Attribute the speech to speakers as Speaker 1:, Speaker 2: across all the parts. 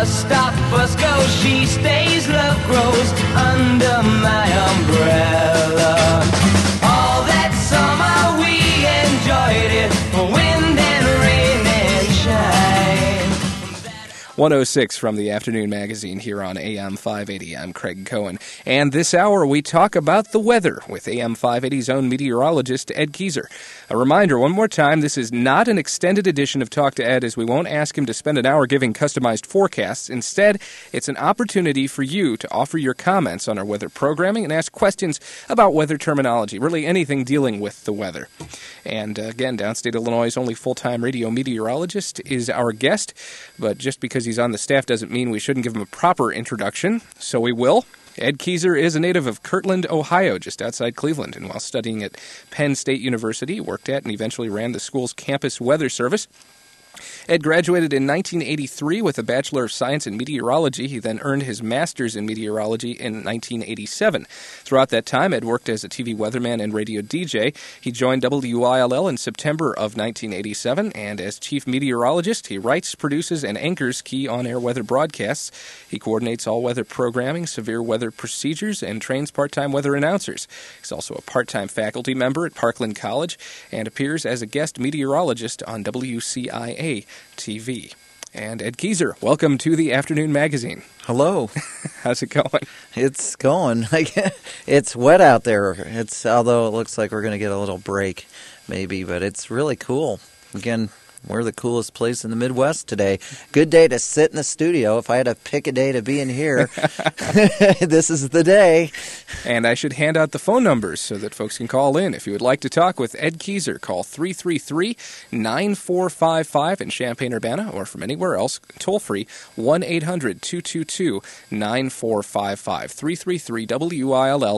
Speaker 1: bus stop, bus goes, she stays, love grows under my umbrella. All that summer we enjoyed it, wind and rain and shine.
Speaker 2: 106 from the Afternoon Magazine here on AM 580. I'm Craig Cohen. And this hour we talk about the weather with AM 580's own meteorologist, Ed Keyser. A reminder, one more time, this is not an extended edition of Talk to Ed, as we won't ask him to spend an hour giving customized forecasts. Instead, it's an opportunity for you to offer your comments on our weather programming and ask questions about weather terminology, really anything dealing with the weather. And again, Downstate Illinois' only full-time radio meteorologist is our guest, but just because he's on the staff doesn't mean we shouldn't give him a proper introduction, so we will. Ed Keyser is a native of Kirtland, Ohio, just outside Cleveland, and while studying at Penn State University, worked at and eventually ran the school's campus weather service. Ed graduated in 1983 with a Bachelor of Science in Meteorology. He then earned his Master's in Meteorology in 1987. Throughout that time, Ed worked as a TV weatherman and radio DJ. He joined WILL in September of 1987, and as Chief Meteorologist, he writes, produces, and anchors key on-air weather broadcasts. He coordinates all-weather programming, severe weather procedures, and trains part-time weather announcers. He's also a part-time faculty member at Parkland College and appears as a guest meteorologist on WCIA TV. And Ed Keyser, welcome to the Afternoon Magazine.
Speaker 3: Hello.
Speaker 2: How's it going?
Speaker 3: It's going. It's wet out there. Although it looks like we're going to get a little break, maybe, but it's really cool. Again, we're the coolest place in the Midwest today. Good day to sit in the studio. If I had to pick a day to be in here, this is the day.
Speaker 2: And I should hand out the phone numbers so that folks can call in. If you would like to talk with Ed Keyser, call 333-9455 in Champaign-Urbana, or from anywhere else, toll-free, 1-800-222-9455, 333-WILL,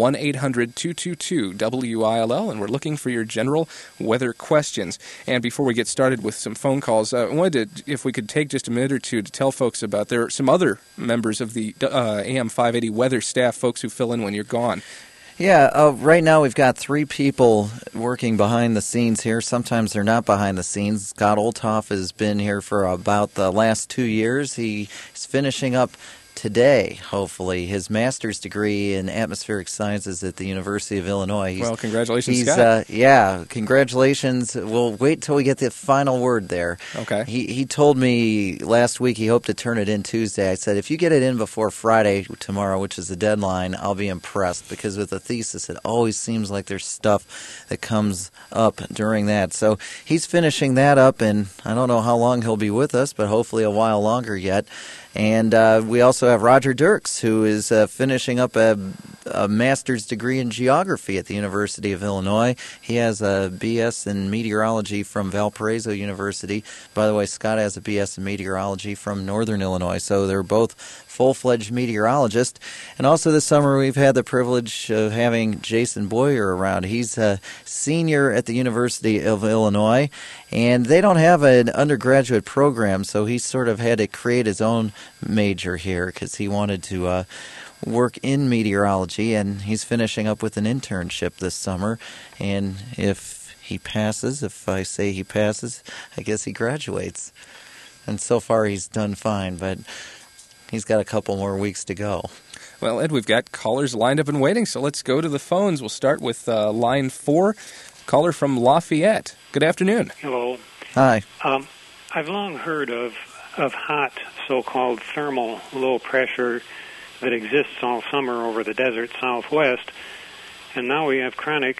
Speaker 2: 1-800-222-WILL, and we're looking for your general weather questions. And before we get started with some phone calls, I wanted to, if we could take just a minute or two to tell folks about, there are some other members of the AM 580 weather staff, folks who fill in when you're gone.
Speaker 3: Yeah, right now we've got 3 people working behind the scenes here. Sometimes they're not behind the scenes. Scott Olthoff has been here for about the last 2 years. He's finishing up today, hopefully, his master's degree in atmospheric sciences at the University of Illinois.
Speaker 2: Well, congratulations, Scott.
Speaker 3: Congratulations. We'll wait till we get the final word there.
Speaker 2: Okay.
Speaker 3: He told me last week he hoped to turn it in Tuesday. I said, if you get it in before Friday tomorrow, which is the deadline, I'll be impressed, because with a thesis, it always seems like there's stuff that comes up during that. So he's finishing that up, and I don't know how long he'll be with us, but hopefully a while longer yet. And we also have Roger Dirks, who is finishing up a master's degree in geography at the University of Illinois. He has a BS in meteorology from Valparaiso University. By the way, Scott has a BS in meteorology from Northern Illinois, so they're both full-fledged meteorologists. And also this summer we've had the privilege of having Jason Boyer around. He's a senior at the University of Illinois, and they don't have an undergraduate program, so he sort of had to create his own major here because he wanted to work in meteorology, and he's finishing up with an internship this summer. And if he passes, if I say he passes, I guess he graduates. And so far he's done fine, but he's got a couple more weeks to go.
Speaker 2: Well, Ed, we've got callers lined up and waiting, so let's go to the phones. We'll start with line 4, caller from Lafayette. Good afternoon.
Speaker 4: Hello.
Speaker 3: Hi.
Speaker 4: I've long heard of hot so-called thermal low pressure that exists all summer over the desert southwest, and now we have chronic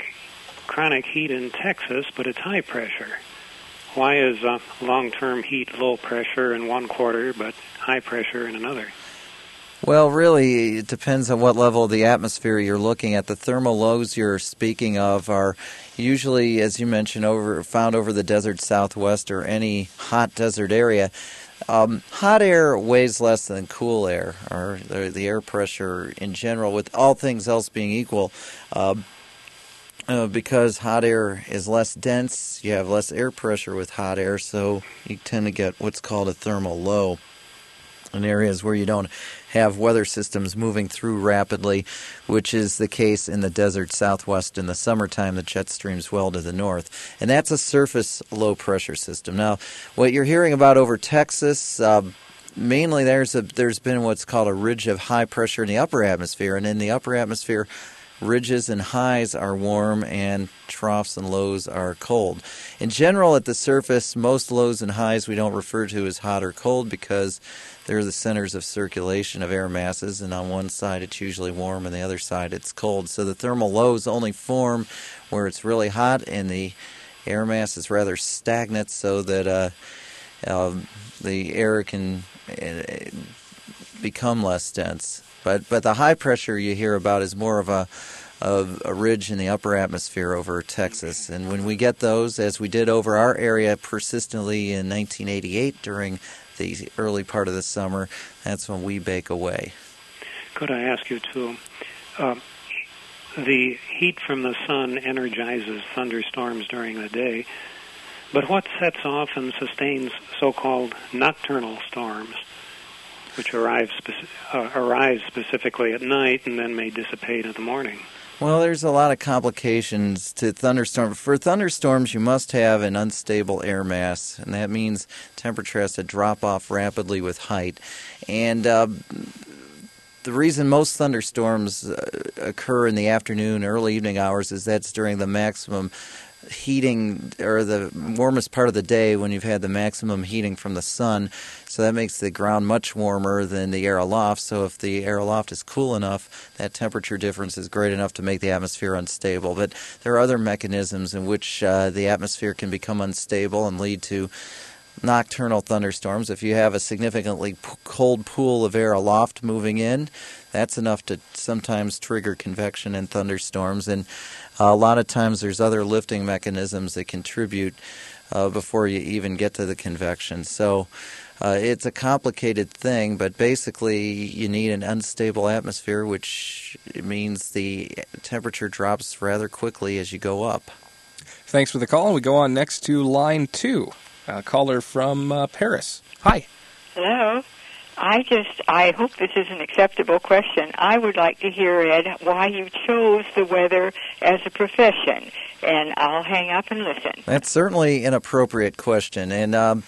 Speaker 4: heat in Texas, but it's high pressure. Why is long-term heat low pressure in one quarter but high pressure in another?
Speaker 3: Well, really, it depends on what level of the atmosphere you're looking at. The thermal lows you're speaking of are usually, as you mentioned, found over the desert southwest or any hot desert area. Hot air weighs less than cool air, or the air pressure in general, with all things else being equal. Because hot air is less dense, you have less air pressure with hot air, so you tend to get what's called a thermal low in areas where you don't have weather systems moving through rapidly, which is the case in the desert southwest in the summertime. The jet streams well to the north, and that's a surface low pressure system. Now, what you're hearing about over Texas, mainly there's been what's called a ridge of high pressure in the upper atmosphere, and in the upper atmosphere, ridges and highs are warm and troughs and lows are cold. In general, at the surface, most lows and highs we don't refer to as hot or cold because they're the centers of circulation of air masses, and on one side it's usually warm and the other side it's cold. So the thermal lows only form where it's really hot and the air mass is rather stagnant, so that the air can become less dense. But the high pressure you hear about is more of a ridge in the upper atmosphere over Texas. And when we get those, as we did over our area persistently in 1988 during the early part of the summer, that's when we bake away.
Speaker 4: Could I ask you to... the heat from the sun energizes thunderstorms during the day, but what sets off and sustains so-called nocturnal storms, which arise specifically at night and then may dissipate in the morning?
Speaker 3: Well, there's a lot of complications to thunderstorms. For thunderstorms, you must have an unstable air mass, and that means temperature has to drop off rapidly with height. And the reason most thunderstorms occur in the afternoon, early evening hours, is that's during the maximum heating, or the warmest part of the day when you've had the maximum heating from the sun. So that makes the ground much warmer than the air aloft. So if the air aloft is cool enough, that temperature difference is great enough to make the atmosphere unstable. But there are other mechanisms in which the atmosphere can become unstable and lead to nocturnal thunderstorms. If you have a significantly cold pool of air aloft moving in, that's enough to sometimes trigger convection in thunderstorms. And a lot of times there's other lifting mechanisms that contribute before you even get to the convection. So it's a complicated thing, but basically you need an unstable atmosphere, which means the temperature drops rather quickly as you go up.
Speaker 2: Thanks for the call. We go on next to line 2. A caller from Paris. Hi.
Speaker 5: Hello. I hope this is an acceptable question. I would like to hear, Ed, why you chose the weather as a profession, and I'll hang up and listen.
Speaker 3: That's certainly an appropriate question, and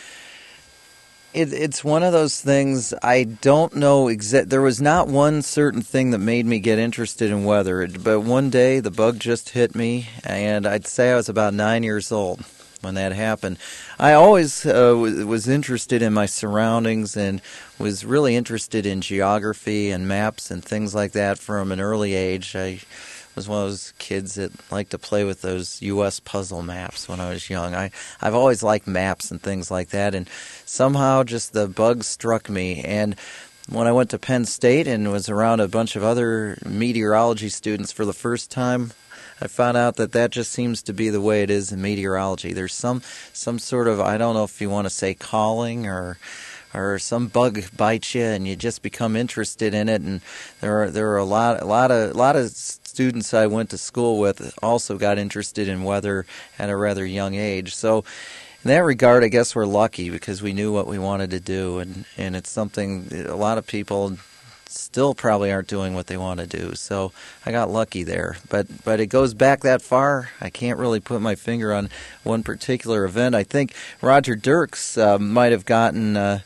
Speaker 3: it's one of those things I don't know there was not one certain thing that made me get interested in weather, but one day the bug just hit me, and I'd say I was about 9 years old when that happened. I always was interested in my surroundings and was really interested in geography and maps and things like that from an early age. I was one of those kids that liked to play with those U.S. puzzle maps when I was young. I've always liked maps and things like that, and somehow just the bug struck me. And when I went to Penn State and was around a bunch of other meteorology students for the first time, I found out that just seems to be the way it is in meteorology. There's some sort of, I don't know if you want to say calling or some bug bites you and you just become interested in it. And there are a lot of students I went to school with also got interested in weather at a rather young age. So in that regard, I guess we're lucky because we knew what we wanted to do, and it's something a lot of people still probably aren't doing what they want to do. So I got lucky there. But it goes back that far. I can't really put my finger on one particular event. I think Roger Dirks might have gotten...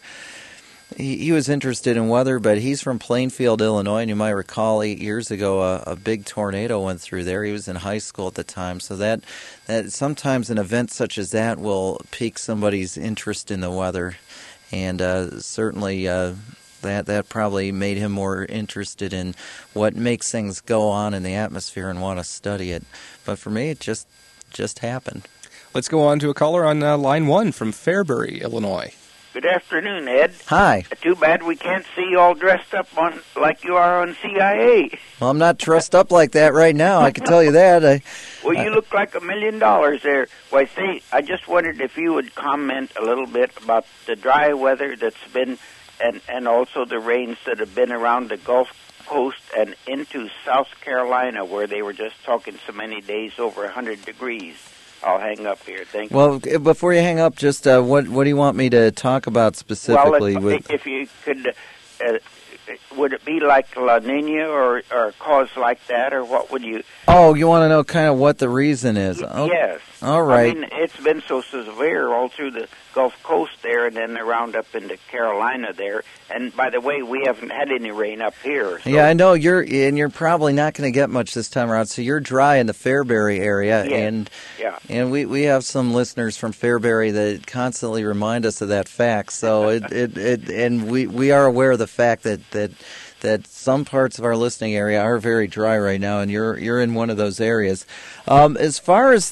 Speaker 3: He was interested in weather, but he's from Plainfield, Illinois, and you might recall 8 years ago a big tornado went through there. He was in high school at the time. So that sometimes an event such as that will pique somebody's interest in the weather. And certainly... That probably made him more interested in what makes things go on in the atmosphere and want to study it. But for me, it just happened.
Speaker 2: Let's go on to a caller on line 1 from Fairbury, Illinois.
Speaker 6: Good afternoon, Ed.
Speaker 3: Hi.
Speaker 6: Too bad we can't see you all dressed up like you are on CIA.
Speaker 3: Well, I'm not dressed up like that right now, I can tell you that.
Speaker 6: Well, you look like $1 million there. Well, I just wondered if you would comment a little bit about the dry weather that's been... And also the rains that have been around the Gulf Coast and into South Carolina, where they were just talking so many days over 100 degrees. I'll hang up here. Thank you.
Speaker 3: Well, before you hang up, just what do you want me to talk about specifically?
Speaker 6: Well, if you could would it be like La Nina or a cause like that, or what would you?
Speaker 3: Oh, you want to know kind of what the reason is? Oh,
Speaker 6: Yes.
Speaker 3: all right.
Speaker 6: I mean, it's been so severe all through the Gulf Coast there, and then around up into Carolina there. And by the way, we haven't had any rain up here. So.
Speaker 3: Yeah, I know you're probably not going to get much this time around. So you're dry in the Fairbury area,
Speaker 6: Yes.
Speaker 3: and we have some listeners from Fairbury that constantly remind us of that fact. So and we are aware of the fact that some parts of our listening area are very dry right now, and you're in one of those areas. As far as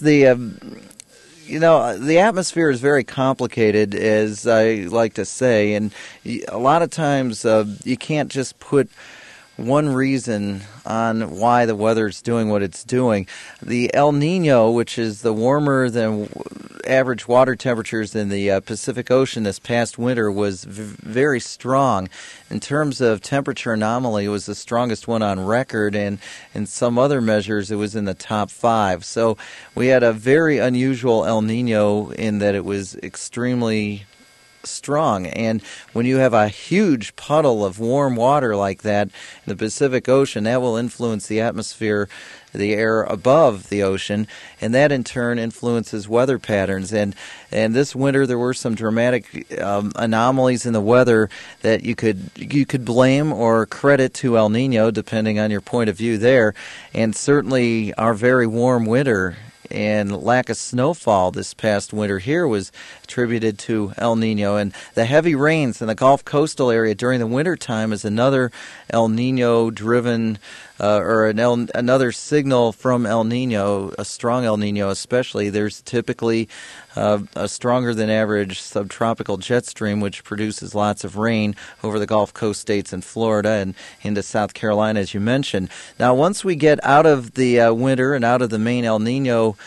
Speaker 3: the atmosphere is very complicated, as I like to say, and a lot of times you can't just put one reason on why the weather's doing what it's doing. The El Nino, which is the warmer than average water temperatures in the Pacific Ocean this past winter, was very strong. In terms of temperature anomaly, it was the strongest one on record, and in some other measures, it was in the top 5. So we had a very unusual El Nino in that it was extremely strong, and when you have a huge puddle of warm water like that in the Pacific Ocean, that will influence the atmosphere, the air above the ocean, and that in turn influences weather patterns. And this winter there were some dramatic anomalies in the weather that you could blame or credit to El Nino, depending on your point of view there. And certainly our very warm winter and lack of snowfall this past winter here was attributed to El Nino. And the heavy rains in the Gulf coastal area during the wintertime is another El Nino-driven another signal from El Nino, a strong El Nino especially. There's typically a stronger than average subtropical jet stream which produces lots of rain over the Gulf Coast states in Florida and into South Carolina, as you mentioned. Now, once we get out of the winter and out of the main El Nino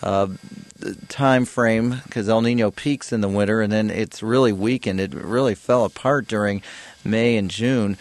Speaker 3: time frame, because El Nino peaks in the winter and then it's really weakened, it really fell apart during May and June,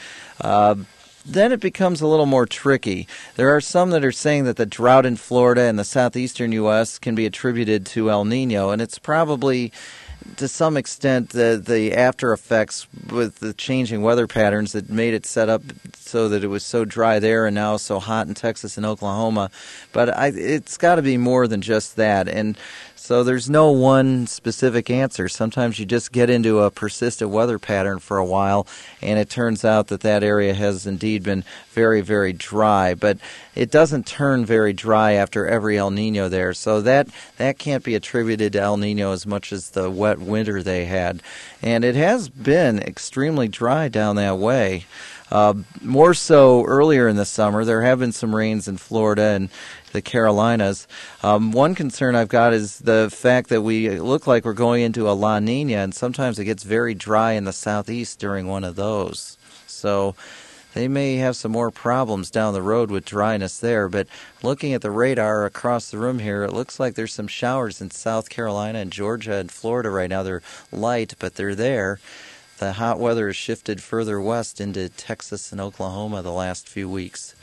Speaker 3: then it becomes a little more tricky. There are some that are saying that the drought in Florida and the southeastern U.S. can be attributed to El Nino, and it's probably to some extent the after effects with the changing weather patterns that made it set up so that it was so dry there and now so hot in Texas and Oklahoma. But it's got to be more than just that. And so there's no one specific answer. Sometimes you just get into a persistent weather pattern for a while, and it turns out that area has indeed been very, very dry. But it doesn't turn very dry after every El Nino there. So that can't be attributed to El Nino as much as the wet winter they had. And it has been extremely dry down that way. More so earlier in the summer. There have been some rains in Florida and the Carolinas. One concern I've got is the fact that we look like we're going into a La Nina, and sometimes it gets very dry in the southeast during one of those. So they may have some more problems down the road with dryness there. But looking at the radar across the room here, it looks like there's some showers in South Carolina and Georgia and Florida right now. They're light, but they're there. The hot weather has shifted further west into Texas and Oklahoma the last few weeks.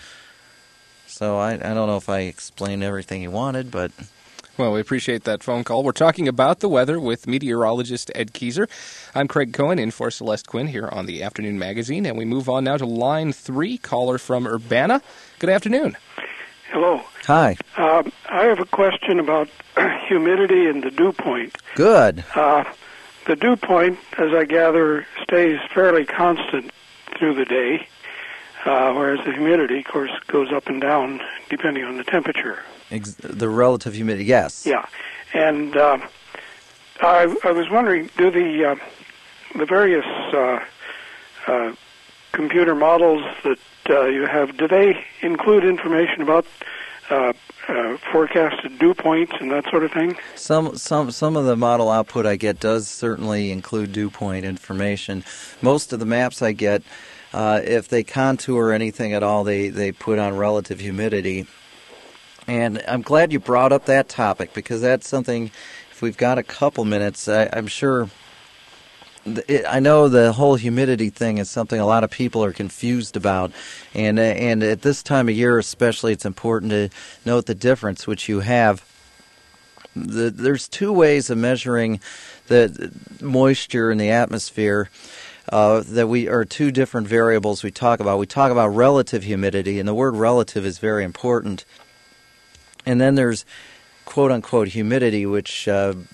Speaker 3: So I don't know if I explained everything you wanted, but...
Speaker 2: Well, we appreciate that phone call. We're talking about the weather with meteorologist Ed Keezer. I'm Craig Cohen in for Celeste Quinn here on the Afternoon Magazine, and we move on now to line 3, caller from Urbana. Good afternoon.
Speaker 7: Hello.
Speaker 3: Hi.
Speaker 7: I have a question about humidity and the dew point.
Speaker 3: Good.
Speaker 7: The dew point, as I gather, stays fairly constant through the day, whereas the humidity, of course, goes up and down depending on the temperature.
Speaker 3: The relative humidity, yes.
Speaker 7: Yeah. And I was wondering, do the various computer models that you have, do they include information about forecasted dew points and that sort of thing?
Speaker 3: Some of the model output I get does certainly include dew point information. Most of the maps I get, if they contour anything at all, they put on relative humidity. And I'm glad you brought up that topic, because that's something, if we've got a couple minutes, I'm sure... I know the whole humidity thing is something a lot of people are confused about, and at this time of year especially, it's important to note the difference which you have. There's two ways of measuring the moisture in the atmosphere. are two different variables we talk about. We talk about relative humidity, and the word relative is very important. And then there's quote-unquote humidity, which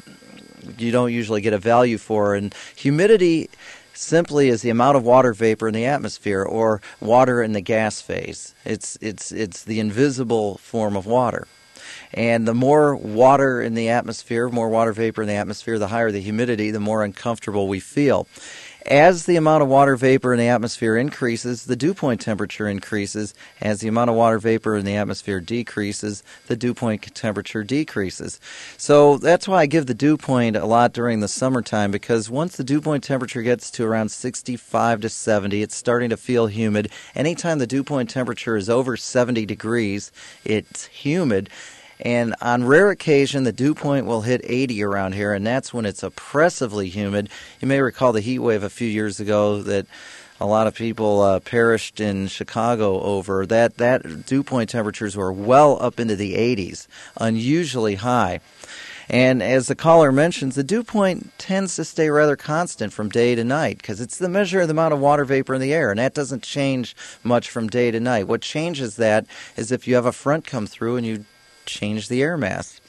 Speaker 3: you don't usually get a value for. And humidity simply is the amount of water vapor in the atmosphere, or water in the gas phase. It's the invisible form of water. And the more water in the atmosphere, more water vapor in the atmosphere, the higher the humidity, the more uncomfortable we feel. As the amount of water vapor in the atmosphere increases, the dew point temperature increases. As the amount of water vapor in the atmosphere decreases, the dew point temperature decreases. So that's why I give the dew point a lot during the summertime, because once the dew point temperature gets to around 65 to 70, it's starting to feel humid. Anytime the dew point temperature is over 70 degrees, it's humid. And on rare occasion, the dew point will hit 80 around here, and that's when it's oppressively humid. You may recall the heat wave a few years ago that a lot of people perished in Chicago over. That dew point temperatures were well up into the 80s, unusually high. And as the caller mentions, the dew point tends to stay rather constant from day to night, because it's the measure of the amount of water vapor in the air, and that doesn't change much from day to night. What changes that is if you have a front come through and you change the air mass.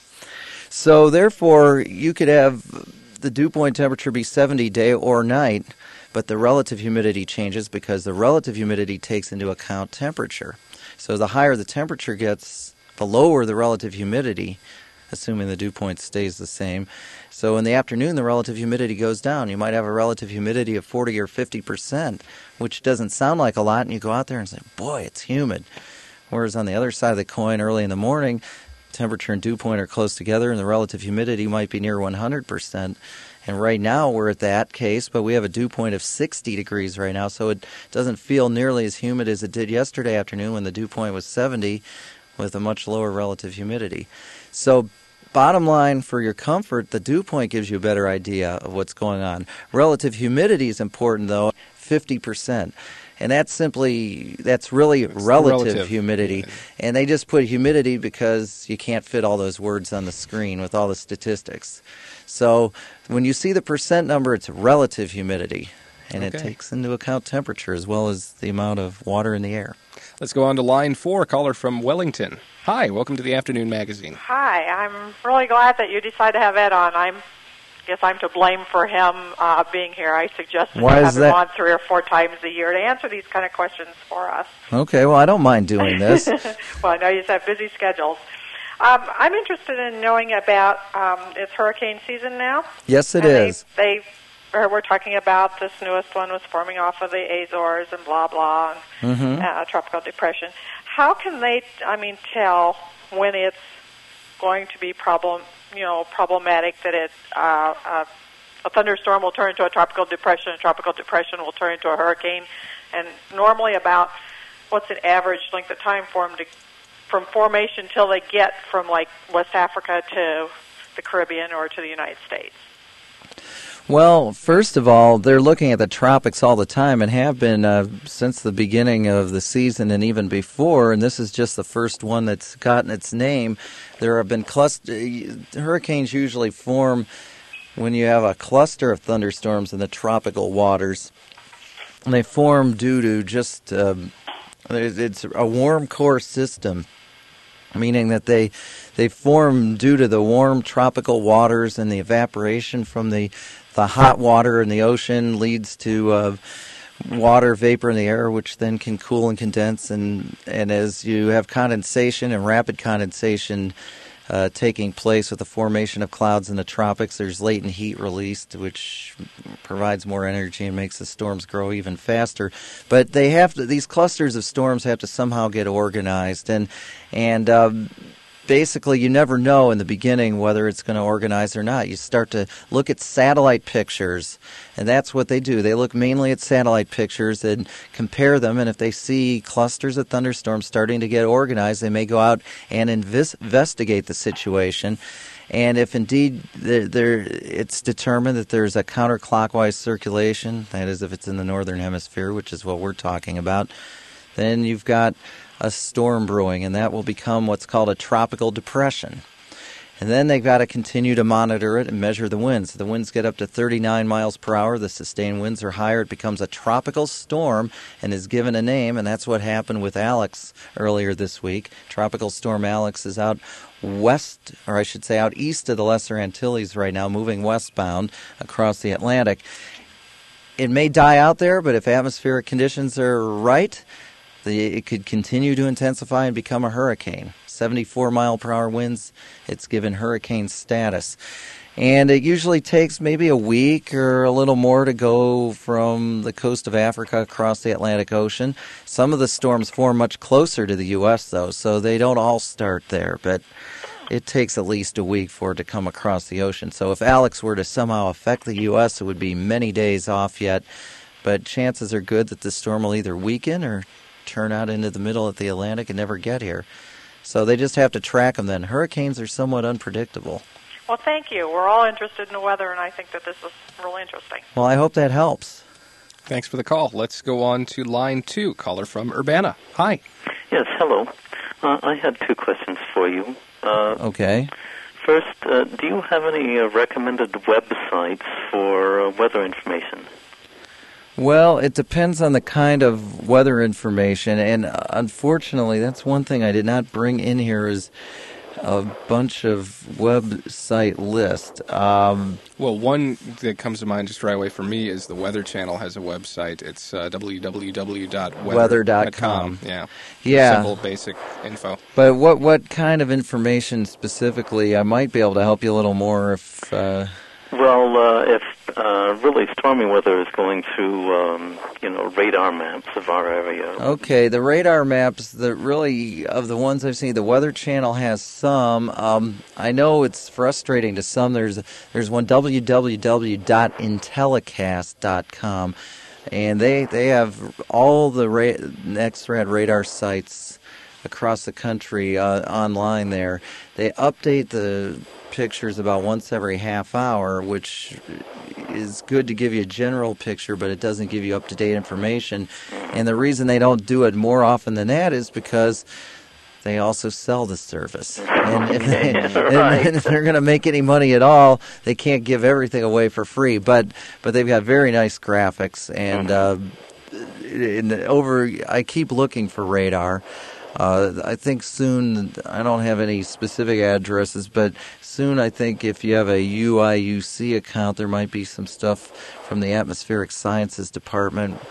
Speaker 3: So therefore, you could have the dew point temperature be 70 day or night, but the relative humidity changes because the relative humidity takes into account temperature. So the higher the temperature gets, the lower the relative humidity, assuming the dew point stays the same. So in the afternoon, the relative humidity goes down. You might have a relative humidity of 40 or 50%, which doesn't sound like a lot, and you go out there and say, boy, it's humid. Whereas on the other side of the coin, early in the morning, temperature and dew point are close together, and the relative humidity might be near 100%. And right now we're at that case, but we have a dew point of 60 degrees right now, so it doesn't feel nearly as humid as it did yesterday afternoon when the dew point was 70 with a much lower relative humidity. So bottom line, for your comfort, the dew point gives you a better idea of what's going on. Relative humidity is important, though, 50%. And that's really relative humidity. And they just put humidity because you can't fit all those words on the screen with all the statistics. So when you see the percent number, it's relative humidity. And it takes into account temperature as well as the amount of water in the air.
Speaker 2: Let's go on to line 4, caller from Wellington. Hi, welcome to the Afternoon Magazine.
Speaker 8: Hi, I'm really glad that you decided to have Ed on. I guess I'm to blame for him being here. I suggest that you have him on 3 or 4 times a year to answer these kind of questions for us.
Speaker 3: Okay, well, I don't mind doing this.
Speaker 8: Well, I know you have busy schedules. I'm interested in knowing about, it's hurricane season now?
Speaker 3: Yes, it is.
Speaker 8: We're talking about this newest one was forming off of the Azores and blah, blah, and tropical depression. How can they, tell when it's going to be problematic that a thunderstorm will turn into a tropical depression will turn into a hurricane, and normally about what's an average length of time for them from formation till they get from like West Africa to the Caribbean or to the United States?
Speaker 3: Well, first of all, they're looking at the tropics all the time and have been since the beginning of the season and even before, and this is just the first one that's gotten its name. There have been hurricanes usually form when you have a cluster of thunderstorms in the tropical waters. And they form due to just, it's a warm core system, meaning that they form due to the warm tropical waters, and the evaporation from the hot water in the ocean leads to water vapor in the air, which then can cool and condense. And as you have condensation and rapid condensation taking place with the formation of clouds in the tropics, there's latent heat released, which provides more energy and makes the storms grow even faster. But these clusters of storms have to somehow get organized, and basically, you never know in the beginning whether it's going to organize or not. You start to look at satellite pictures, and that's what they do. They look mainly at satellite pictures and compare them, and if they see clusters of thunderstorms starting to get organized, they may go out and investigate the situation. And if indeed it's determined that there's a counterclockwise circulation, that is if it's in the northern hemisphere, which is what we're talking about, then you've got a storm brewing, and that will become what's called a tropical depression. And then they've got to continue to monitor it and measure the winds. The winds get up to 39 miles per hour. The sustained winds are higher. It becomes a tropical storm and is given a name, and that's what happened with Alex earlier this week. Tropical Storm Alex is out west, or I should say out east of the Lesser Antilles right now, moving westbound across the Atlantic. It may die out there, but if atmospheric conditions are right, it could continue to intensify and become a hurricane. 74-mile-per-hour winds, it's given hurricane status. And it usually takes maybe a week or a little more to go from the coast of Africa across the Atlantic Ocean. Some of the storms form much closer to the U.S., though, so they don't all start there. But it takes at least a week for it to come across the ocean. So if Alex were to somehow affect the U.S., it would be many days off yet. But chances are good that the storm will either weaken or turn out into the middle of the Atlantic and never get here. So they just have to track them then. Hurricanes are somewhat unpredictable.
Speaker 8: Well, thank you. We're all interested in the weather, and I think that this is really interesting.
Speaker 3: Well, I hope that helps.
Speaker 2: Thanks for the call. Let's go on to line 2. Caller from Urbana. Hi.
Speaker 9: Yes, hello. I had 2 questions for you.
Speaker 3: Okay.
Speaker 9: First, do you have any recommended websites for weather information?
Speaker 3: Well, it depends on the kind of weather information, and unfortunately, that's one thing I did not bring in here is a bunch of website list.
Speaker 2: Well, one that comes to mind just right away for me is the Weather Channel has a website. It's www.weather.com. Yeah. Simple, basic info.
Speaker 3: But what kind of information specifically? I might be able to help you a little more if...
Speaker 9: if really stormy weather is going through, radar maps of our area.
Speaker 3: Okay, the radar maps, of the ones I've seen, the Weather Channel has some. I know it's frustrating to some. There's one, www.intellicast.com, and they have all the NEXRAD radar sites across the country online there. They update the pictures about once every half hour, which is good to give you a general picture, but it doesn't give you up-to-date information. And the reason they don't do it more often than that is because they also sell the service. And if they're going to make any money at all, they can't give everything away for free. But they've got very nice graphics, and I keep looking for radar. I think soon, I don't have any specific addresses, but soon I think if you have a UIUC account, there might be some stuff from the Atmospheric Sciences Department.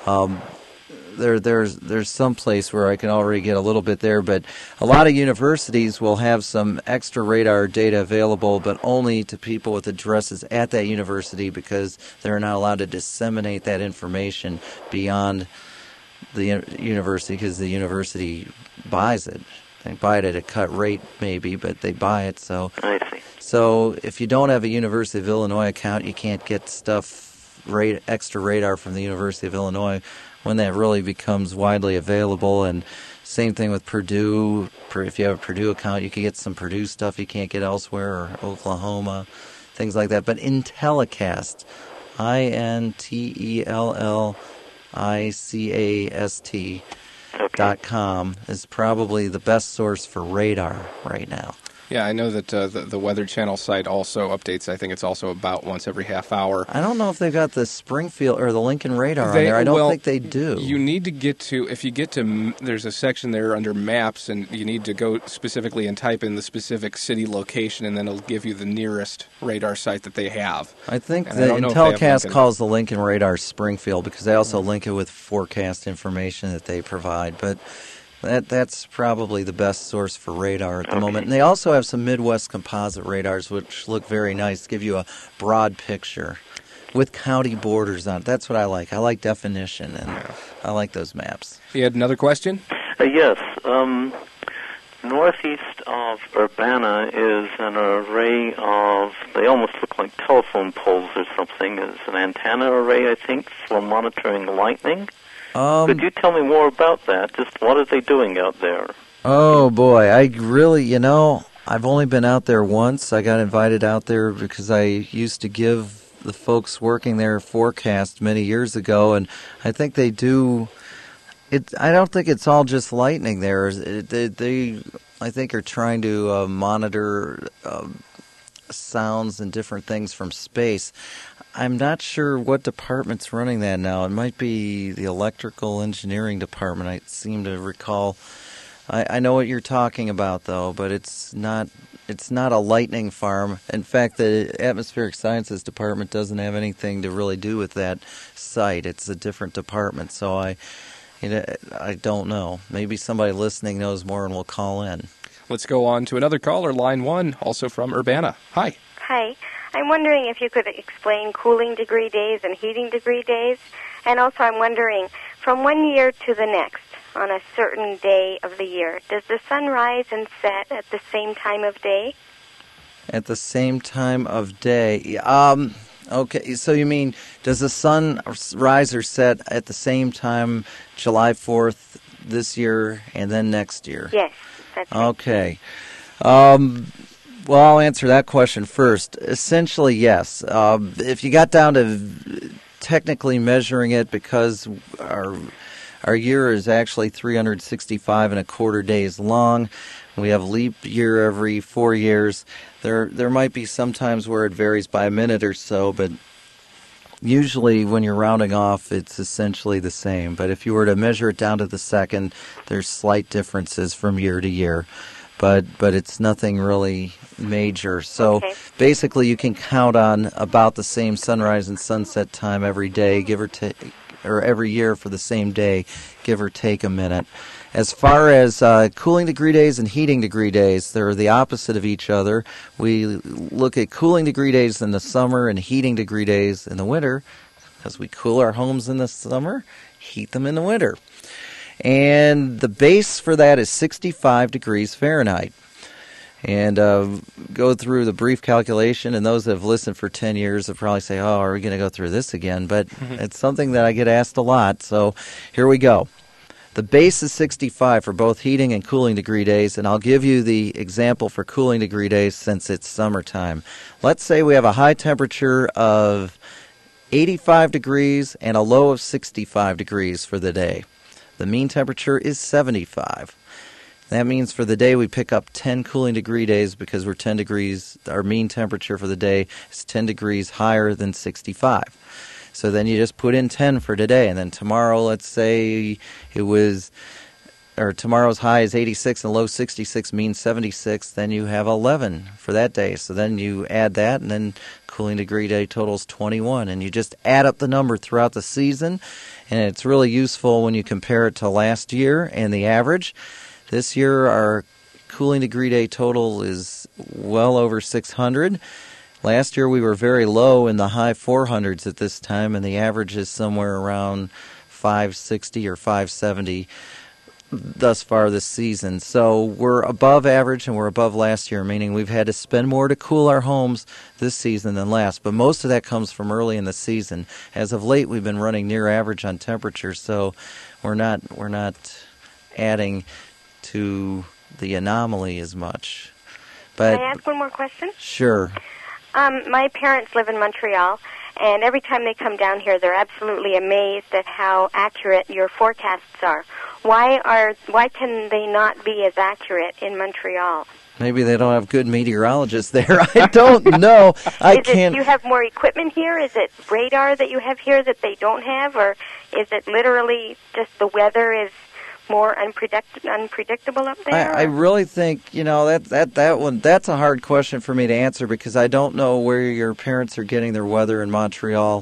Speaker 3: There's some place where I can already get a little bit there, but a lot of universities will have some extra radar data available, but only to people with addresses at that university because they're not allowed to disseminate that information beyond the university because the university buys it. They buy it at a cut rate maybe, but they buy it. So
Speaker 9: I see.
Speaker 3: So if you don't have a University of Illinois account, you can't get extra radar from the University of Illinois when that really becomes widely available. And same thing with Purdue. If you have a Purdue account, you can get some Purdue stuff you can't get elsewhere, or Oklahoma, things like that. But Intellicast, INTELLICAST.com is probably the best source for radar right now.
Speaker 2: Yeah, I know that the Weather Channel site also updates. I think it's also about once every half hour.
Speaker 3: I don't know if they've got the Springfield or the Lincoln radar on there. I don't think they do.
Speaker 2: You need to there's a section there under maps, and you need to go specifically and type in the specific city location, and then it'll give you the nearest radar site that they have.
Speaker 3: I think the Intellicast calls the Lincoln radar Springfield because they also link it with forecast information that they provide. But that's probably the best source for radar at the moment. And they also have some Midwest composite radars, which look very nice, give you a broad picture with county borders on it. That's what I like. I like definition, and I like those maps.
Speaker 2: You had another question?
Speaker 9: Yes. Northeast of Urbana is an array of, they almost look like telephone poles or something. It's an antenna array, I think, for monitoring lightning. Could you tell me more about that? Just what are they doing out there?
Speaker 3: Oh, boy. I really, I've only been out there once. I got invited out there because I used to give the folks working there forecast many years ago, and I think they do. I don't think it's all just lightning there. They I think, are trying to monitor sounds and different things from space. I'm not sure what department's running that now. It might be the electrical engineering department. I seem to recall. I know what you're talking about, though, but it's not a lightning farm. In fact, the atmospheric sciences department doesn't have anything to really do with that site. It's a different department, so I don't know. Maybe somebody listening knows more and will call in.
Speaker 2: Let's go on to another caller, line 1, also from Urbana. Hi.
Speaker 10: Hi. I'm wondering if you could explain cooling degree days and heating degree days. And also I'm wondering, from one year to the next, on a certain day of the year, does the sun rise and set at the same time of day?
Speaker 3: At the same time of day. Okay, so you mean, does the sun rise or set at the same time July 4th this year and then next year?
Speaker 10: Yes, that's right.
Speaker 3: Okay. Well, I'll answer that question first. Essentially, yes. If you got down to technically measuring it, because our year is actually 365 and a quarter days long. We have leap year every 4 years. There might be some times where it varies by a minute or so, but usually when you're rounding off, it's essentially the same. But if you were to measure it down to the second, there's slight differences from year to year. But it's nothing really major. So basically you can count on about the same sunrise and sunset time every day, give or take, or every year for the same day, give or take a minute. As far as cooling degree days and heating degree days, they're the opposite of each other. We look at cooling degree days in the summer and heating degree days in the winter, because we cool our homes in the summer, heat them in the winter. And the base for that is 65 degrees Fahrenheit. And go through the brief calculation, and those that have listened for 10 years will probably say, oh, are we going to go through this again? But it's something that I get asked a lot, so here we go. The base is 65 for both heating and cooling degree days, and I'll give you the example for cooling degree days since it's summertime. Let's say we have a high temperature of 85 degrees and a low of 65 degrees for the day. The mean temperature is 75. That means for the day we pick up 10 cooling degree days because we're 10 degrees, our mean temperature for the day is 10 degrees higher than 65. So then you just put in 10 for today, and then tomorrow, let's say tomorrow's high is 86 and low 66 means 76, then you have 11 for that day. So then you add that, and then cooling degree day totals 21, and you just add up the number throughout the season, and it's really useful when you compare it to last year and the average. This year, our cooling degree day total is well over 600. Last year, we were very low in the high 400s at this time, and the average is somewhere around 560 or 570 thus far this season. So we're above average, and we're above last year, meaning we've had to spend more to cool our homes this season than last. But most of that comes from early in the season. As of late, we've been running near average on temperature, so we're not adding to the anomaly as much. But
Speaker 10: can I ask one more question?
Speaker 3: Sure.
Speaker 10: My parents live in Montreal, and every time they come down here, they're absolutely amazed at how accurate your forecasts are. Why can they not be as accurate in Montreal?
Speaker 3: Maybe they don't have good meteorologists there. I don't know.
Speaker 10: Do you have more equipment here? Is it radar that you have here that they don't have, or is it literally just the weather is more unpredictable up there?
Speaker 3: I really think, that one, that's a hard question for me to answer because I don't know where your parents are getting their weather in Montreal.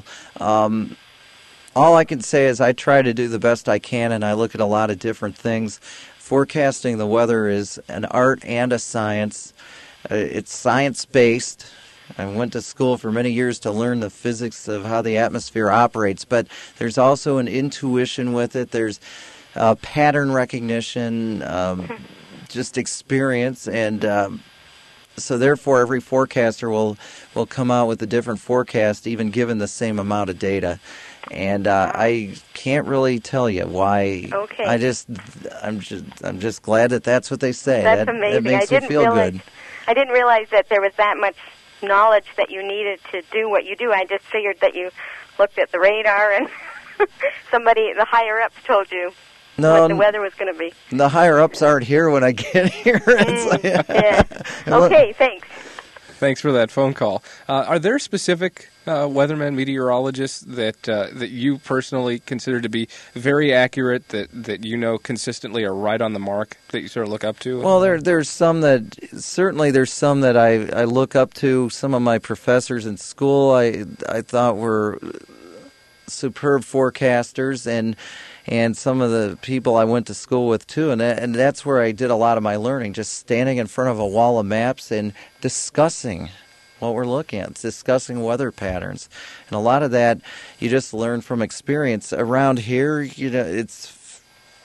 Speaker 3: All I can say is I try to do the best I can, and I look at a lot of different things. Forecasting the weather is an art and a science. It's science-based. I went to school for many years to learn the physics of how the atmosphere operates, but there's also an intuition with it. There's pattern recognition, just experience, and so therefore every forecaster will come out with a different forecast, even given the same amount of data. And I can't really tell you why.
Speaker 10: Okay.
Speaker 3: I'm just glad that that's what they say.
Speaker 10: That's amazing.
Speaker 3: That makes me feel good.
Speaker 10: I didn't realize that there was that much knowledge that you needed to do what you do. I just figured that you looked at the radar and the higher ups told you.
Speaker 3: No,
Speaker 10: what the weather was going to be.
Speaker 3: The higher-ups aren't here when I get here.
Speaker 10: Yeah. Okay, thanks.
Speaker 2: Thanks for that phone call. Are there specific weathermen, meteorologists that you personally consider to be very accurate, that you know consistently are right on the mark, that you sort of look up to?
Speaker 3: Well, there's some that I look up to. Some of my professors in school I thought were superb forecasters, and some of the people I went to school with too, and that's where I did a lot of my learning, just standing in front of a wall of maps and discussing what we're looking at, discussing weather patterns. And a lot of that you just learn from experience. Around here, it's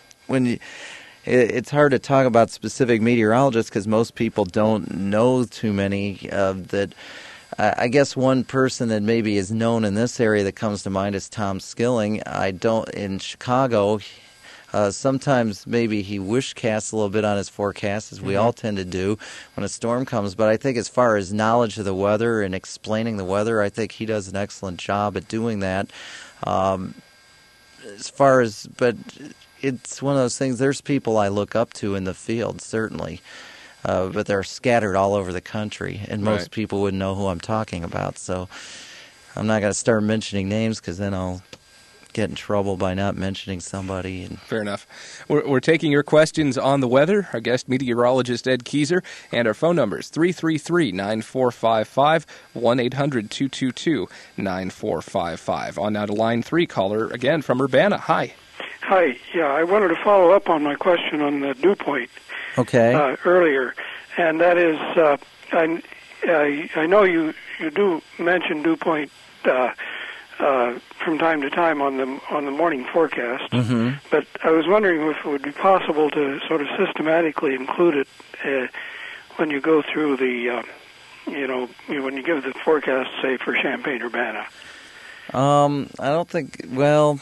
Speaker 3: hard to talk about specific meteorologists because most people don't know too many that. I guess one person that maybe is known in this area that comes to mind is Tom Skilling. In Chicago, sometimes maybe he wishcasts a little bit on his forecast, as we all tend to do when a storm comes. But I think as far as knowledge of the weather and explaining the weather, I think he does an excellent job at doing that. But it's one of those things, there's people I look up to in the field, certainly. But they're scattered all over the country, and most people wouldn't know who I'm talking about. So I'm not going to start mentioning names because then I'll get in trouble by not mentioning somebody.
Speaker 2: Fair enough. We're taking your questions on the weather. Our guest meteorologist Ed Keezer, and our phone numbers 333-9455, 1-800-222-9455. On now to line 3, caller again from Urbana. Hi.
Speaker 7: Hi. Yeah, I wanted to follow up on my question on the dew point.
Speaker 3: Okay.
Speaker 7: Earlier, and that is, I know you do mention dew point from time to time on the morning forecast, but I was wondering if it would be possible to sort of systematically include it when you go through the, when you give the forecast, say for Champaign-Urbana.
Speaker 3: I don't think. Well,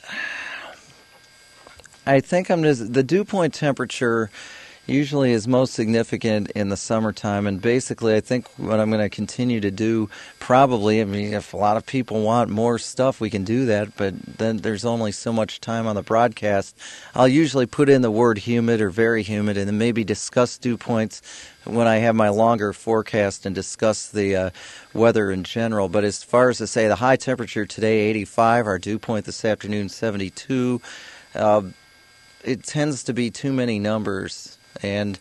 Speaker 3: I think the dew point temperature usually is most significant in the summertime, and basically I think what I'm going to continue to do probably, I mean, if a lot of people want more stuff, we can do that, but then there's only so much time on the broadcast. I'll usually put in the word humid or very humid and then maybe discuss dew points when I have my longer forecast and discuss the weather in general. But as far as to say the high temperature today, 85, our dew point this afternoon, 72, it tends to be too many numbers. And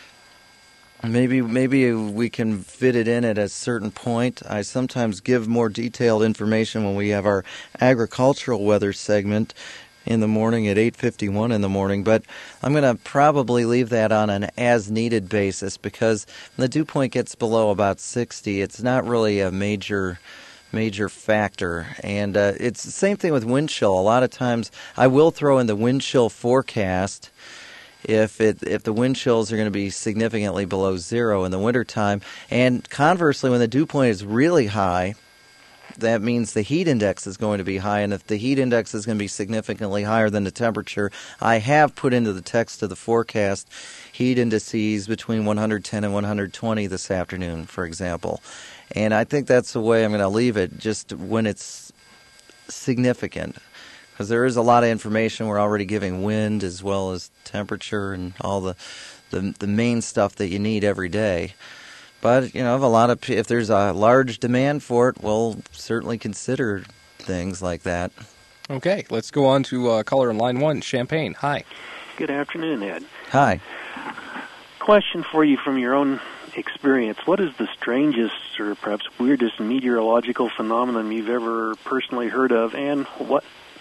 Speaker 3: maybe we can fit it in at a certain point. I sometimes give more detailed information when we have our agricultural weather segment in the morning at 8:51 in the morning, but I'm going to probably leave that on an as-needed basis because when the dew point gets below about 60, it's not really a major factor. And it's the same thing with wind chill. A lot of times I will throw in the wind chill forecast if the wind chills are going to be significantly below zero in the wintertime. And conversely, when the dew point is really high, that means the heat index is going to be high. And if the heat index is going to be significantly higher than the temperature, I have put into the text of the forecast heat indices between 110 and 120 this afternoon, for example. And I think that's the way I'm going to leave it, just when it's significant. Because there is a lot of information. We're already giving wind as well as temperature and all the main stuff that you need every day. But, if there's a large demand for it, we'll certainly consider things like that.
Speaker 2: Okay, let's go on to caller in line 1, Champaign. Hi.
Speaker 11: Good afternoon, Ed.
Speaker 3: Hi.
Speaker 11: Question for you from your own experience. What is the strangest or perhaps weirdest meteorological phenomenon you've ever personally heard of, and what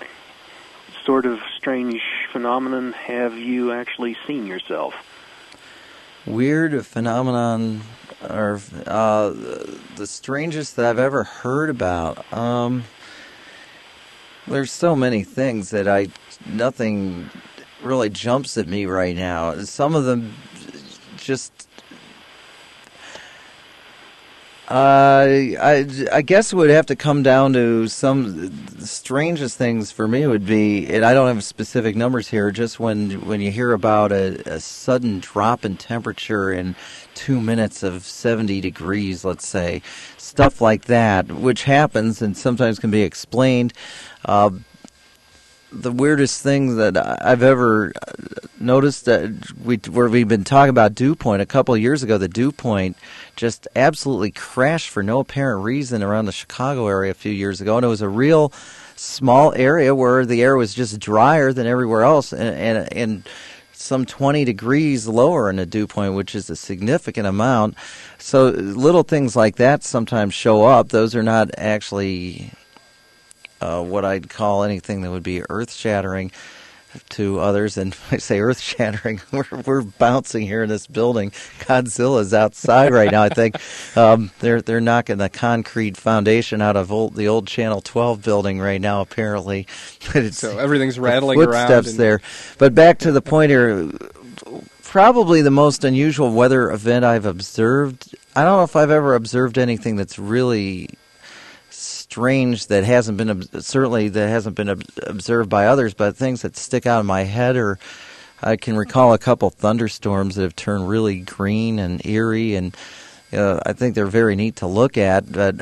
Speaker 11: sort of strange phenomenon have you actually seen yourself?
Speaker 3: Weird phenomenon, or the strangest that I've ever heard about. There's so many things that nothing really jumps at me right now. Some of them just. I guess it would have to come down to the strangest things for me would be, and I don't have specific numbers here, just when you hear about a sudden drop in temperature in 2 minutes of 70 degrees, let's say, stuff like that, which happens and sometimes can be explained. the weirdest thing that I've ever noticed, where we've been talking about dew point a couple of years ago, the dew point just absolutely crashed for no apparent reason around the Chicago area a few years ago, and it was a real small area where the air was just drier than everywhere else, and some 20 degrees lower in the dew point, which is a significant amount. So little things like that sometimes show up. Those are not actually what I'd call anything that would be earth-shattering to others. And when I say earth-shattering, we're bouncing here in this building. Godzilla's outside right now, I think. They're knocking the concrete foundation out of the old Channel 12 building right now, apparently.
Speaker 2: So everything's rattling around.
Speaker 3: Footsteps there. But back to the point here, probably the most unusual weather event I've observed. I don't know if I've ever observed anything that's really strange that hasn't been observed by others, but things that stick out in my head, or I can recall a couple thunderstorms that have turned really green and eerie, and I think they're very neat to look at. But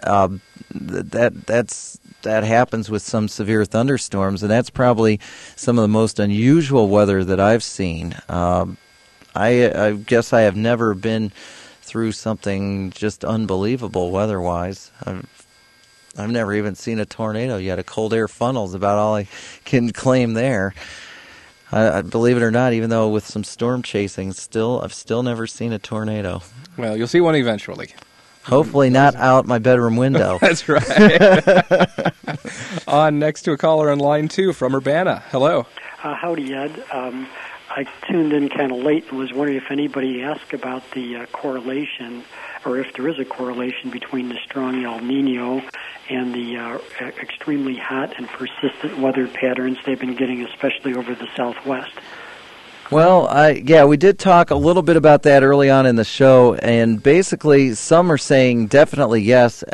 Speaker 3: that happens with some severe thunderstorms, and that's probably some of the most unusual weather that I've seen. I guess I have never been through something just unbelievable weather-wise. I've never even seen a tornado yet. A cold air funnel is about all I can claim there. I believe it or not, even though with some storm chasing, I've still never seen a tornado.
Speaker 2: Well, you'll see one eventually.
Speaker 3: Hopefully not out my bedroom window.
Speaker 2: That's right. On next to a caller on line 2 from Urbana. Hello.
Speaker 12: Howdy, Ed. I tuned in kind of late and was wondering if anybody asked about the correlation, or if there is a correlation between the strong El Nino and the extremely hot and persistent weather patterns they've been getting, especially over the Southwest.
Speaker 3: Well, we did talk a little bit about that early on in the show, and basically some are saying definitely yes.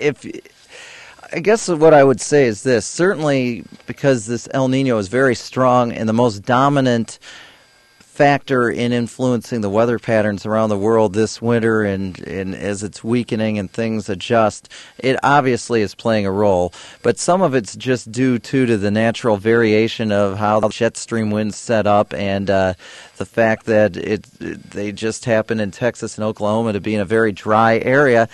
Speaker 3: I guess what I would say is this: certainly because this El Nino is very strong and the most dominant factor in influencing the weather patterns around the world this winter, and as it's weakening and things adjust, it obviously is playing a role. But some of it's just due to the natural variation of how the jet stream winds set up, and the fact that they just happen in Texas and Oklahoma to be in a very dry area.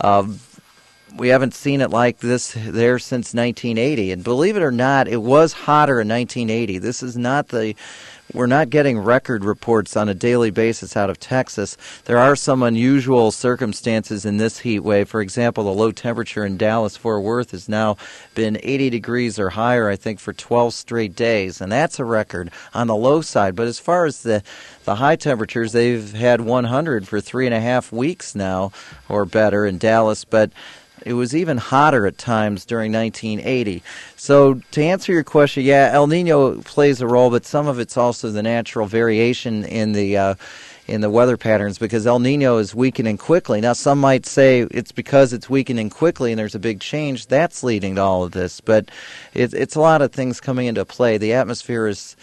Speaker 3: We haven't seen it like this there since 1980. And believe it or not, it was hotter in 1980. This is not we're not getting record reports on a daily basis out of Texas. There are some unusual circumstances in this heat wave. For example, the low temperature in Dallas-Fort Worth has now been 80 degrees or higher, I think, for 12 straight days. And that's a record on the low side. But as far as the high temperatures, they've had 100 for 3.5 weeks now or better in Dallas. But it was even hotter at times during 1980. So to answer your question, yeah, El Nino plays a role, but some of it's also the natural variation in the weather patterns, because El Nino is weakening quickly. Now, some might say it's because it's weakening quickly and there's a big change that's leading to all of this, but it's a lot of things coming into play. The atmosphere is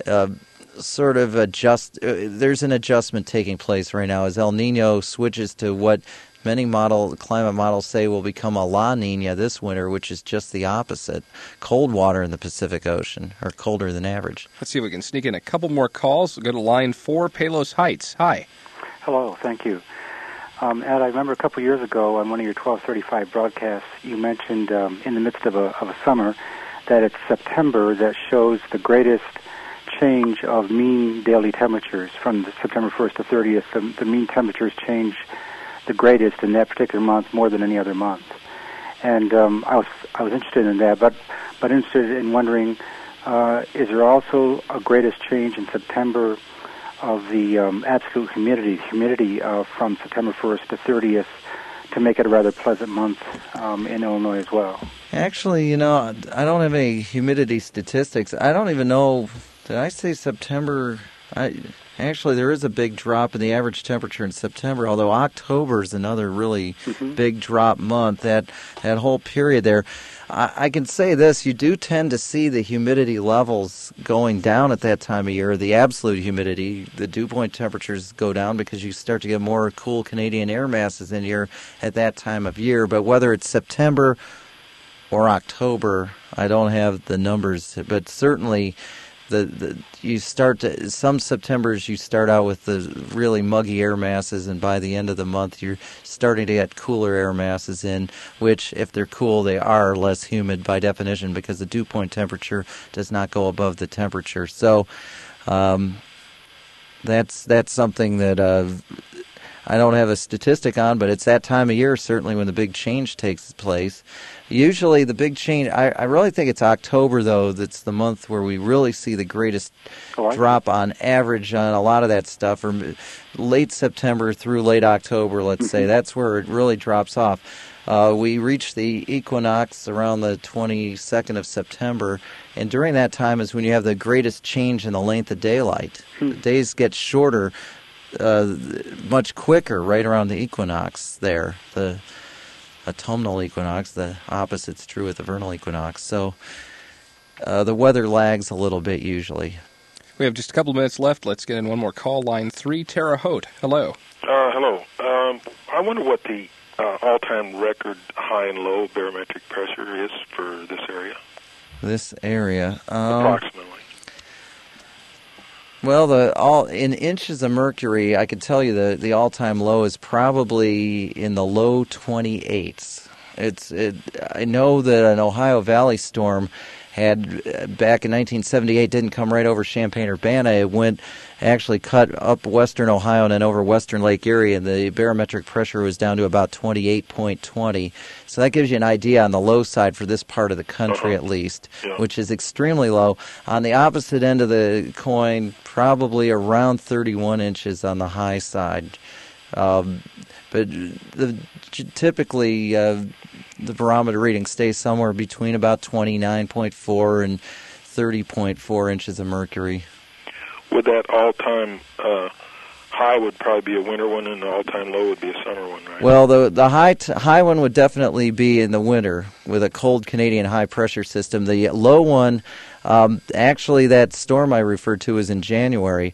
Speaker 3: sort of there's an adjustment taking place right now as El Nino switches to what many climate models say will become a La Nina this winter, which is just the opposite. Cold water in the Pacific Ocean, or colder than average.
Speaker 2: Let's see if we can sneak in a couple more calls. We'll go to line 4, Palos Heights. Hi.
Speaker 13: Hello, thank you. Ed, I remember a couple years ago on one of your 1235 broadcasts, you mentioned in the midst of a summer that it's September that shows the greatest change of mean daily temperatures. From September 1st to 30th, the mean temperatures change the greatest in that particular month more than any other month. And I was interested in that, but interested in wondering, is there also a greatest change in September of the absolute humidity from September 1st to 30th to make it a rather pleasant month in Illinois as well?
Speaker 3: Actually, I don't have any humidity statistics. I don't even know, did I say September? Actually, there is a big drop in the average temperature in September, although October is another really big drop month. That whole period there, I can say this, you do tend to see the humidity levels going down at that time of year, the absolute humidity. The dew point temperatures go down because you start to get more cool Canadian air masses in here at that time of year. But whether it's September or October. I don't have the numbers, but certainly you start to, some Septembers you start out with the really muggy air masses, and by the end of the month you're starting to get cooler air masses in, which if they're cool they are less humid by definition because the dew point temperature does not go above the temperature. So that's something that I don't have a statistic on, but it's that time of year certainly when the big change takes place. Usually the big change, I really think it's October, though, that's the month where we really see the greatest drop on average on a lot of that stuff, or late September through late October, let's say. That's where it really drops off. We reach the equinox around the 22nd of September, and during that time is when you have the greatest change in the length of daylight. The days get shorter much quicker right around the equinox there, the autumnal equinox. The opposite's true with the vernal equinox. So the weather lags a little bit usually.
Speaker 2: We have just a couple of minutes left. Let's get in one more call. Line 3, Terre Haute. Hello.
Speaker 14: Hello. I wonder what the all-time record high and low barometric pressure is for this area.
Speaker 3: This area?
Speaker 14: Approximately.
Speaker 3: Well, in inches of mercury, I can tell you the all-time low is probably in the low 28s. I know that an Ohio Valley storm had, back in 1978, didn't come right over Champaign-Urbana. It actually cut up western Ohio and then over western Lake Erie, and the barometric pressure was down to about 28.20. So that gives you an idea on the low side for this part of the country, at least, which is extremely low. On the opposite end of the coin, probably around 31 inches on the high side. But typically, the barometer reading stays somewhere between about 29.4 and 30.4 inches of mercury.
Speaker 14: Would that all-time high would probably be a winter one, and the all-time low would be a summer one, right?
Speaker 3: Well, the high one would definitely be in the winter with a cold Canadian high-pressure system. The low one, actually, that storm I referred to is in January.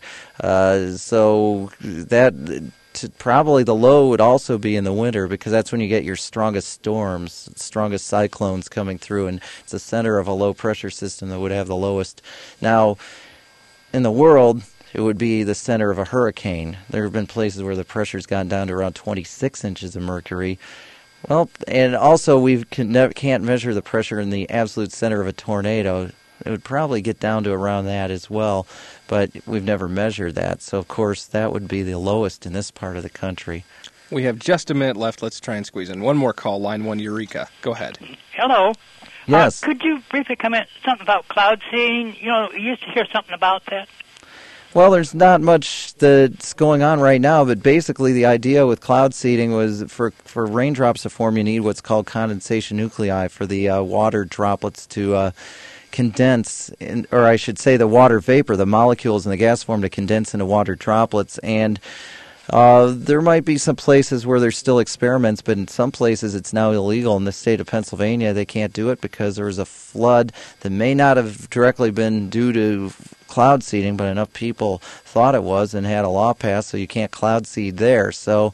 Speaker 3: So that probably the low would also be in the winter because that's when you get your strongest storms, strongest cyclones coming through, and it's the center of a low-pressure system that would have the lowest. Now, in the world, it would be the center of a hurricane. There have been places where the pressure's gone down to around 26 inches of mercury. Well, and also we can't measure the pressure in the absolute center of a tornado. It would probably get down to around that as well, but we've never measured that. So, of course, that would be the lowest in this part of the country.
Speaker 2: We have just a minute left. Let's try and squeeze in one more call. Line 1, Eureka. Go ahead.
Speaker 15: Hello.
Speaker 3: Yes.
Speaker 15: Could you briefly comment something about cloud seeding? You know, you used to hear something about that.
Speaker 3: Well, there's not much that's going on right now, but basically the idea with cloud seeding was for raindrops to form, you need what's called condensation nuclei for the water droplets to condense, or I should say the water vapor, the molecules in the gas form to condense into water droplets. And there might be some places where there's still experiments, but in some places it's now illegal. In the state of Pennsylvania, they can't do it because there was a flood that may not have directly been due to cloud seeding, but enough people thought it was and had a law passed, so you can't cloud seed there. So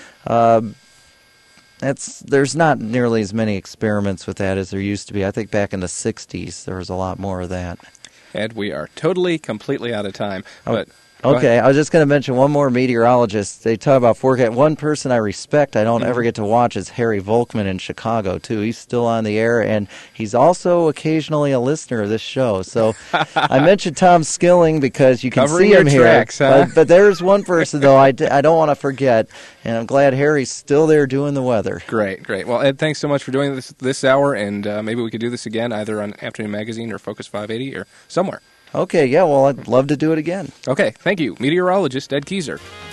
Speaker 3: there's not nearly as many experiments with that as there used to be. I think back in the 60s there was a lot more of that.
Speaker 2: Ed, we are completely out of time. But
Speaker 3: okay, I was just going to mention one more meteorologist. They talk about forecast. One person I respect, I don't ever get to watch, is Harry Volkman in Chicago, too. He's still on the air, and he's also occasionally a listener of this show. So I mentioned Tom Skilling because you can see him here.
Speaker 2: Tracks, huh?
Speaker 3: But there's one person, though, I don't want to forget, and I'm glad Harry's still there doing the weather.
Speaker 2: Great. Well, Ed, thanks so much for doing this hour, and maybe we could do this again either on Afternoon Magazine or Focus 580 or somewhere.
Speaker 3: Okay, yeah, well, I'd love to do it again.
Speaker 2: Okay, thank you. Meteorologist Ed Keezer.